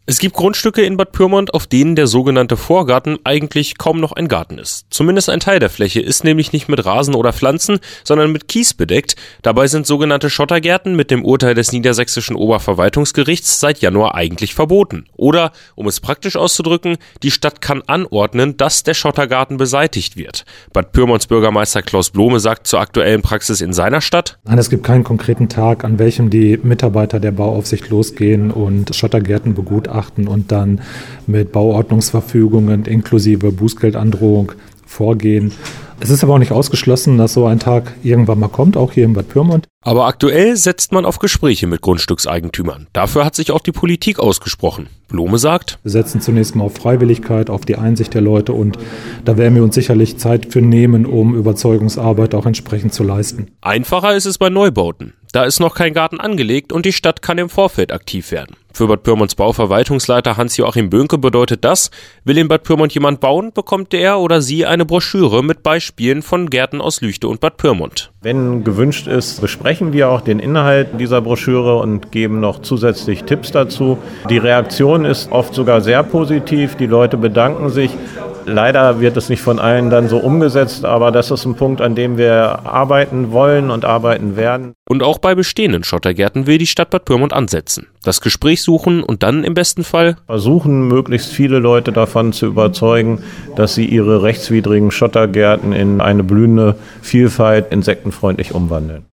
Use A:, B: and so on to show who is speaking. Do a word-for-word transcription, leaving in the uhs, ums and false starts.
A: Es gibt Grundstücke in Bad Pyrmont, auf denen der sogenannte Vorgarten eigentlich kaum noch ein Garten ist. Zumindest ein Teil der Fläche ist nämlich nicht mit Rasen oder Pflanzen, sondern mit Kies bedeckt. Dabei sind sogenannte Schottergärten mit dem Urteil des Niedersächsischen Oberverwaltungsgerichts seit Januar eigentlich verboten. Oder, um es praktisch auszudrücken, die Stadt kann anordnen, dass der Schottergarten beseitigt wird. Bad Pyrmonts Bürgermeister Klaus Blome sagt zur aktuellen Praxis in seiner Stadt:
B: Nein, es gibt keinen konkreten Tag, an welchem die Mitarbeiter der Bauaufsicht losgehen und Schottergärten begutachten und dann mit Bauordnungsverfügungen inklusive Bußgeldandrohung vorgehen. Es ist aber auch nicht ausgeschlossen, dass so ein Tag irgendwann mal kommt, auch hier in Bad Pyrmont.
A: Aber aktuell setzt man auf Gespräche mit Grundstückseigentümern. Dafür hat sich auch die Politik ausgesprochen. Blome sagt:
B: Wir setzen zunächst mal auf Freiwilligkeit, auf die Einsicht der Leute und da werden wir uns sicherlich Zeit für nehmen, um Überzeugungsarbeit auch entsprechend zu leisten.
A: Einfacher ist es bei Neubauten. Da ist noch kein Garten angelegt und die Stadt kann im Vorfeld aktiv werden. Für Bad Pyrmonts Bauverwaltungsleiter Hans-Joachim Böhnke bedeutet das: Will in Bad Pyrmont jemand bauen, bekommt der oder sie eine Broschüre mit Beispielen von Gärten aus Lüchte und Bad Pyrmont.
C: Wenn gewünscht ist, besprechen wir auch den Inhalt dieser Broschüre und geben noch zusätzlich Tipps dazu. Die Reaktion ist oft sogar sehr positiv, die Leute bedanken sich. Leider wird es nicht von allen dann so umgesetzt, aber das ist ein Punkt, an dem wir arbeiten wollen und arbeiten werden.
A: Und auch bei bestehenden Schottergärten will die Stadt Bad Pyrmont ansetzen. Das Gespräch suchen und dann im besten Fall
C: versuchen, möglichst viele Leute davon zu überzeugen, dass sie ihre rechtswidrigen Schottergärten in eine blühende Vielfalt insektenfreundlich umwandeln.